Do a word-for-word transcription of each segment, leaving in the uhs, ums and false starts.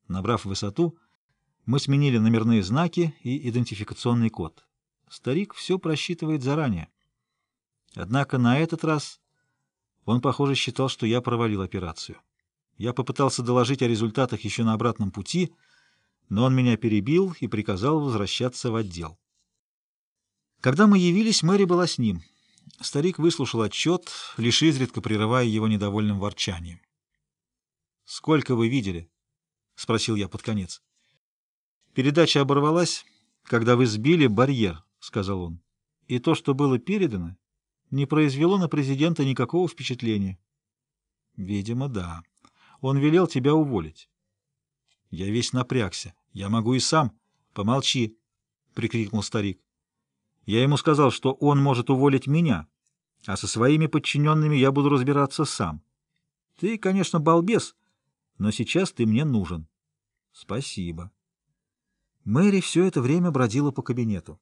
Набрав высоту, мы сменили номерные знаки и идентификационный код. Старик все просчитывает заранее. Однако на этот раз он, похоже, считал, что я провалил операцию. Я попытался доложить о результатах еще на обратном пути, но он меня перебил и приказал возвращаться в отдел. Когда мы явились, Мэри была с ним. Старик выслушал отчет, лишь изредка прерывая его недовольным ворчанием. «Сколько вы видели?» — спросил я под конец. «Передача оборвалась, когда вы сбили барьер», — сказал он. «И то, что было передано, не произвело на президента никакого впечатления». «Видимо, да. Он велел тебя уволить». Я весь напрягся. «Я могу и сам». «Помолчи», — прикрикнул старик. «Я ему сказал, что он может уволить меня, а со своими подчиненными я буду разбираться сам. Ты, конечно, балбес, но сейчас ты мне нужен». «Спасибо». Мэри все это время бродила по кабинету.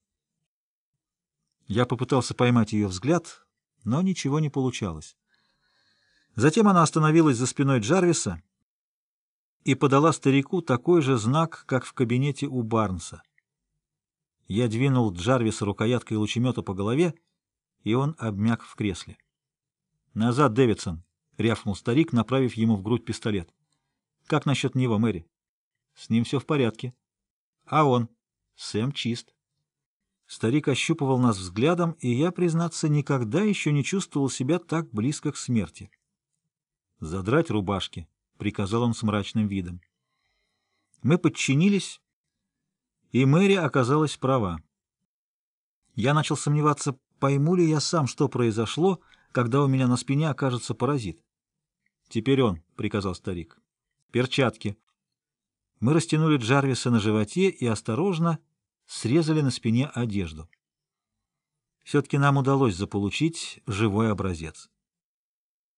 Я попытался поймать ее взгляд, но ничего не получалось. Затем она остановилась за спиной Джарвиса и подала старику такой же знак, как в кабинете у Барнса. Я двинул Джарвиса рукояткой лучемета по голове, и он обмяк в кресле. «Назад, Дэвидсон!» — рявкнул старик, направив ему в грудь пистолет. «Как насчет него, Мэри?» «С ним все в порядке». «А он?» «Сэм чист». Старик ощупывал нас взглядом, и я, признаться, никогда еще не чувствовал себя так близко к смерти. «Задрать рубашки», — приказал он с мрачным видом. Мы подчинились, и Мэри оказалась права. Я начал сомневаться, пойму ли я сам, что произошло, когда у меня на спине окажется паразит. «Теперь он», — приказал старик. «Перчатки». Мы растянули Джарвиса на животе и осторожно срезали на спине одежду. Все-таки нам удалось заполучить живой образец.